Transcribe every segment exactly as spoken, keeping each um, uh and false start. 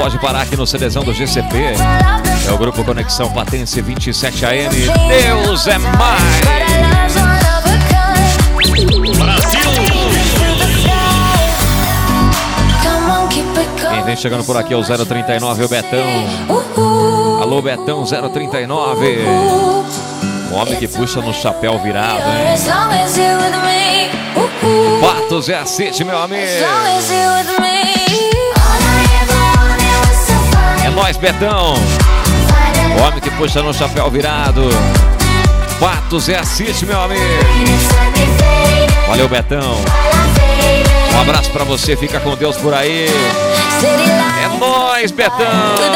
pode parar aqui no CDzão do G C P. É o grupo Conexão Platense vinte e sete A M. Deus é mais! Brasil! Quem vem chegando por aqui é o zero trinta e nove, o Betão. Alô, Betão, zero trinta e nove. O homem que puxa no chapéu virado, hein? Patos é a City, meu amigo. É nóis, Betão. O homem que puxa no chapéu virado. Patos é a City, meu amigo. Valeu, Betão. Um abraço pra você, fica com Deus por aí. É nóis, Betão.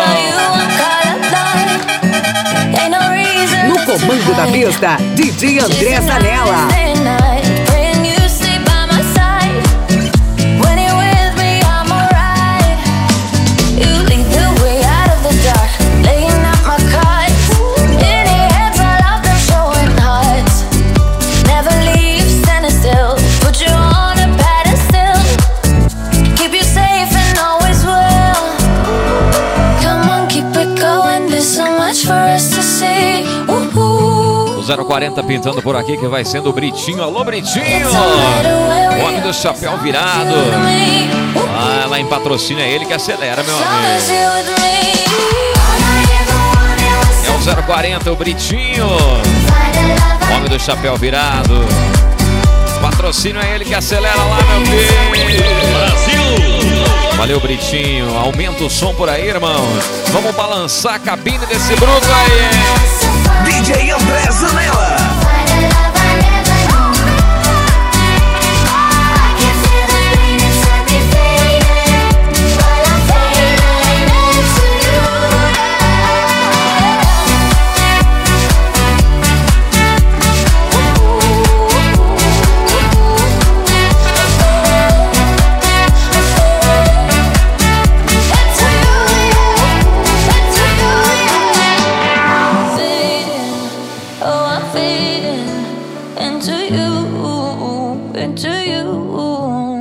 No comando da pista, D J André Zanella. zero quarenta pintando por aqui, que vai sendo o Britinho. Alô, Britinho! O homem do chapéu virado. Ah, lá em Patrocínio é ele que acelera, meu amigo. É o zero quarenta, o Britinho. O homem do chapéu virado. Patrocínio é ele que acelera lá, meu filho. Brasil! Valeu, Britinho. Aumenta o som por aí, irmão. Vamos balançar a cabine desse bruto aí. D J André Zanella. Into you, into you.